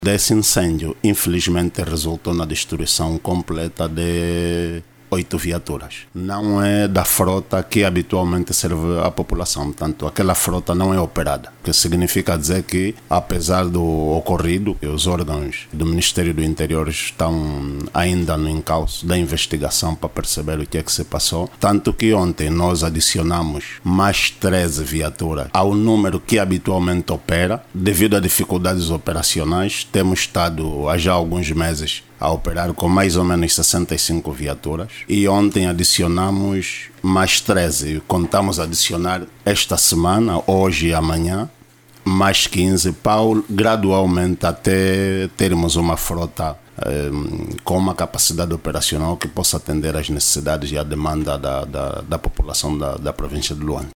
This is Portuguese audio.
Desse incêndio, infelizmente, resultou na destruição completa de 8 viaturas. Não é da frota que habitualmente serve à população, portanto, aquela frota não é operada, o que significa dizer que, apesar do ocorrido, os órgãos do Ministério do Interior estão ainda no encalço da investigação para perceber o que é que se passou, tanto que ontem nós adicionamos mais 13 viaturas ao número que habitualmente opera. Devido a dificuldades operacionais, temos estado há já alguns meses a operar com mais ou menos 65 viaturas e ontem adicionamos mais 13. Contamos adicionar esta semana, hoje e amanhã, mais 15, gradualmente até termos uma frota com uma capacidade operacional que possa atender às necessidades e à demanda da população da província de Luanda.